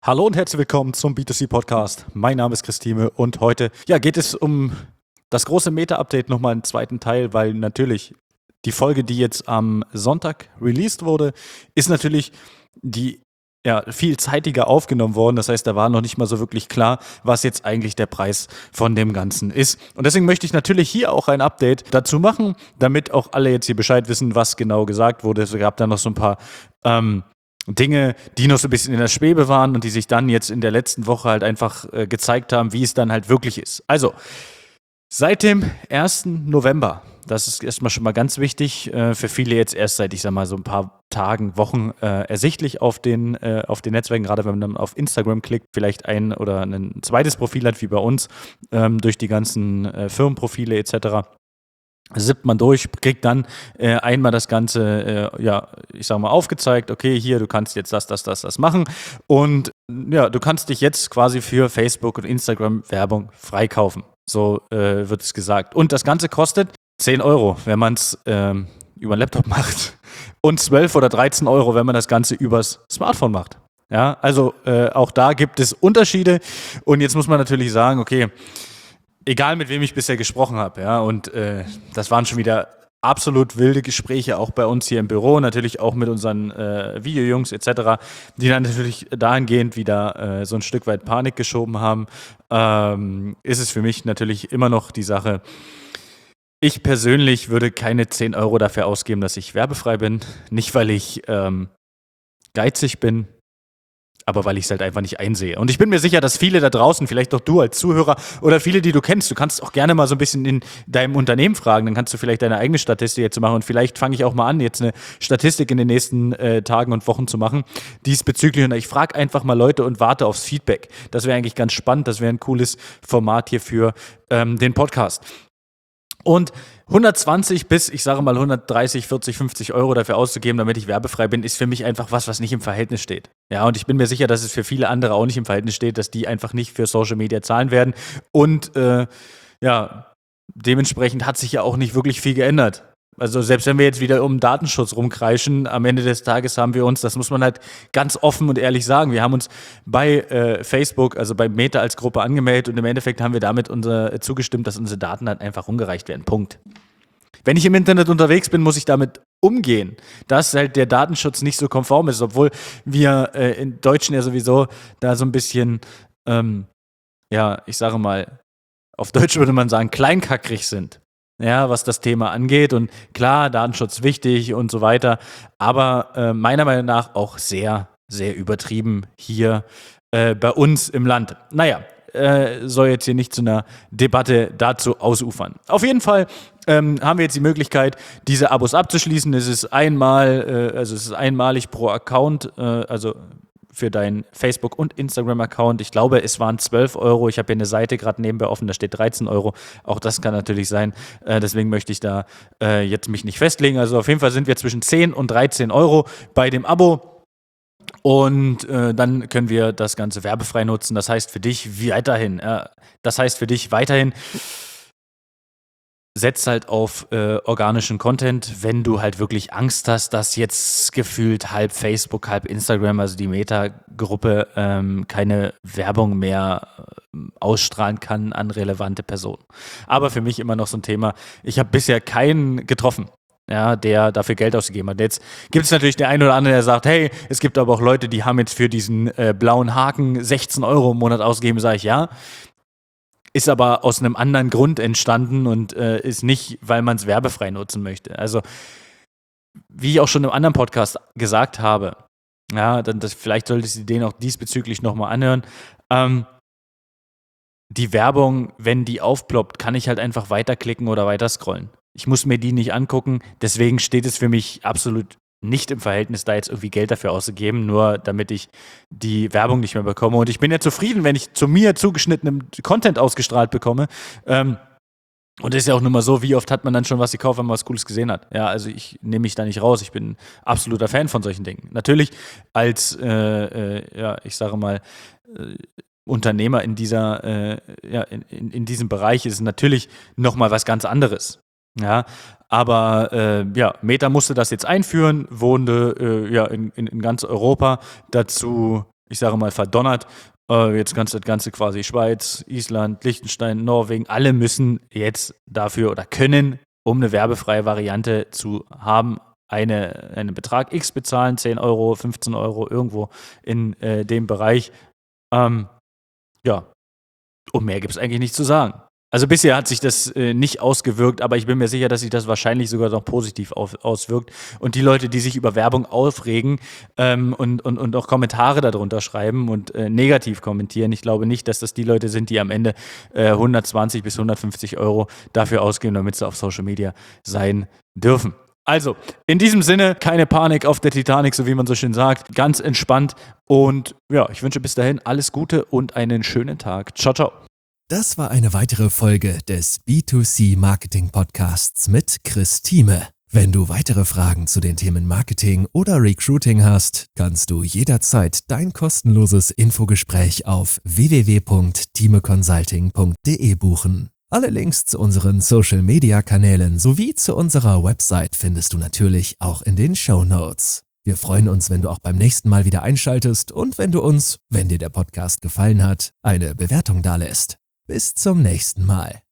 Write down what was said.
Hallo und herzlich willkommen zum B2C-Podcast. Mein Name ist Christine und heute geht es um das große Meta-Update nochmal im zweiten Teil, weil natürlich die Folge, die jetzt am Sonntag released wurde, ist natürlich die viel zeitiger aufgenommen worden. Das heißt, da war noch nicht mal so wirklich klar, was jetzt eigentlich der Preis von dem Ganzen ist. Und deswegen möchte ich natürlich hier auch ein Update dazu machen, damit auch alle jetzt hier Bescheid wissen, was genau gesagt wurde. Es gab da noch so ein paar Dinge, die noch so ein bisschen in der Schwebe waren und die sich dann jetzt in der letzten Woche halt einfach gezeigt haben, wie es dann halt wirklich ist. Also, seit dem 1. November, das ist erstmal schon mal ganz wichtig, für viele jetzt erst seit, ich sag mal, so ein paar Tagen, Wochen ersichtlich auf den Netzwerken, gerade wenn man dann auf Instagram klickt, vielleicht ein oder ein zweites Profil hat, wie bei uns, durch die ganzen Firmenprofile etc., sippt man durch, kriegt dann einmal das Ganze, ich sag mal, aufgezeigt, okay, hier, du kannst jetzt das machen und du kannst dich jetzt quasi für Facebook und Instagram Werbung freikaufen. So wird es gesagt. Und das Ganze kostet 10 Euro, wenn man es über einen Laptop macht und 12 oder 13 Euro, wenn man das Ganze übers Smartphone macht. Ja, also auch da gibt es Unterschiede und jetzt muss man natürlich sagen, okay, egal mit wem ich bisher gesprochen habe, und das waren schon wieder absolut wilde Gespräche, auch bei uns hier im Büro, natürlich auch mit unseren Videojungs etc., die dann natürlich dahingehend wieder so ein Stück weit Panik geschoben haben, ist es für mich natürlich immer noch die Sache, ich persönlich würde keine 10 Euro dafür ausgeben, dass ich werbefrei bin, nicht weil ich geizig bin, aber weil ich es halt einfach nicht einsehe. Und ich bin mir sicher, dass viele da draußen, vielleicht auch du als Zuhörer oder viele, die du kennst, du kannst auch gerne mal so ein bisschen in deinem Unternehmen fragen, dann kannst du vielleicht deine eigene Statistik jetzt machen und vielleicht fange ich auch mal an, jetzt eine Statistik in den nächsten Tagen und Wochen zu machen, diesbezüglich. Und ich frage einfach mal Leute und warte aufs Feedback. Das wäre eigentlich ganz spannend, das wäre ein cooles Format hier für den Podcast. Und 120 bis, ich sage mal, 130, 40, 50 Euro dafür auszugeben, damit ich werbefrei bin, ist für mich einfach was nicht im Verhältnis steht. Ja, und ich bin mir sicher, dass es für viele andere auch nicht im Verhältnis steht, dass die einfach nicht für Social Media zahlen werden. Und dementsprechend hat sich ja auch nicht wirklich viel geändert. Also selbst wenn wir jetzt wieder um Datenschutz rumkreischen, am Ende des Tages haben wir uns, das muss man halt ganz offen und ehrlich sagen, wir haben uns bei Facebook, also bei Meta als Gruppe angemeldet und im Endeffekt haben wir damit zugestimmt, dass unsere Daten halt einfach rumgereicht werden. Punkt. Wenn ich im Internet unterwegs bin, muss ich damit umgehen, dass halt der Datenschutz nicht so konform ist, obwohl wir in Deutschen ja sowieso da so ein bisschen, ich sage mal, auf Deutsch würde man sagen, kleinkackrig sind. Ja, was das Thema angeht. Und klar, Datenschutz wichtig und so weiter. Aber meiner Meinung nach auch sehr, sehr übertrieben hier bei uns im Land. Naja, soll jetzt hier nicht zu einer Debatte dazu ausufern. Auf jeden Fall haben wir jetzt die Möglichkeit, diese Abos abzuschließen. Es ist einmalig pro Account, also für deinen Facebook- und Instagram-Account. Ich glaube, es waren 12 Euro. Ich habe hier eine Seite gerade nebenbei offen, da steht 13 Euro. Auch das kann natürlich sein. Deswegen möchte ich da jetzt mich nicht festlegen. Also auf jeden Fall sind wir zwischen 10 und 13 Euro bei dem Abo. Und dann können wir das Ganze werbefrei nutzen. Das heißt für dich weiterhin, setz halt auf organischen Content, wenn du halt wirklich Angst hast, dass jetzt gefühlt halb Facebook, halb Instagram, also die Meta-Gruppe, keine Werbung mehr ausstrahlen kann an relevante Personen. Aber für mich immer noch so ein Thema, ich habe bisher keinen getroffen, der dafür Geld ausgegeben hat. Jetzt gibt es natürlich der eine oder andere, der sagt, hey, es gibt aber auch Leute, die haben jetzt für diesen blauen Haken 16 Euro im Monat ausgegeben, sage ich, ja. Ist aber aus einem anderen Grund entstanden und ist nicht, weil man es werbefrei nutzen möchte. Also, wie ich auch schon im anderen Podcast gesagt habe, vielleicht solltest du den auch diesbezüglich nochmal anhören. Die Werbung, wenn die aufploppt, kann ich halt einfach weiterklicken oder weiterscrollen. Ich muss mir die nicht angucken, deswegen steht es für mich absolut nicht im Verhältnis, da jetzt irgendwie Geld dafür auszugeben, nur damit ich die Werbung nicht mehr bekomme. Und ich bin ja zufrieden, wenn ich zu mir zugeschnittenen Content ausgestrahlt bekomme. Und das ist ja auch nur mal so, wie oft hat man dann schon was gekauft, wenn man was Cooles gesehen hat. Ja, also ich nehme mich da nicht raus. Ich bin absoluter Fan von solchen Dingen. Natürlich als, ich sage mal, Unternehmer in in diesem Bereich ist es natürlich nochmal was ganz anderes. Ja, aber Meta musste das jetzt einführen, wurde in ganz Europa dazu ich sage mal, verdonnert. Jetzt kannst du das Ganze quasi Schweiz, Island, Liechtenstein, Norwegen, alle müssen jetzt dafür oder können, um eine werbefreie Variante zu haben, einen Betrag X bezahlen, 10 Euro, 15 Euro, irgendwo in dem Bereich. Ja, und mehr gibt es eigentlich nicht zu sagen. Also bisher hat sich das nicht ausgewirkt, aber ich bin mir sicher, dass sich das wahrscheinlich sogar noch positiv auswirkt. Und die Leute, die sich über Werbung aufregen und auch Kommentare darunter schreiben und negativ kommentieren, ich glaube nicht, dass das die Leute sind, die am Ende 120 bis 150 Euro dafür ausgeben, damit sie auf Social Media sein dürfen. Also, in diesem Sinne, keine Panik auf der Titanic, so wie man so schön sagt. Ganz entspannt und ja, ich wünsche bis dahin alles Gute und einen schönen Tag. Ciao, ciao. Das war eine weitere Folge des B2C Marketing Podcasts mit Chris Thieme. Wenn du weitere Fragen zu den Themen Marketing oder Recruiting hast, kannst du jederzeit dein kostenloses Infogespräch auf www.thiemeconsulting.de buchen. Alle Links zu unseren Social-Media-Kanälen sowie zu unserer Website findest du natürlich auch in den Shownotes. Wir freuen uns, wenn du auch beim nächsten Mal wieder einschaltest und wenn du uns, wenn dir der Podcast gefallen hat, eine Bewertung dalässt. Bis zum nächsten Mal.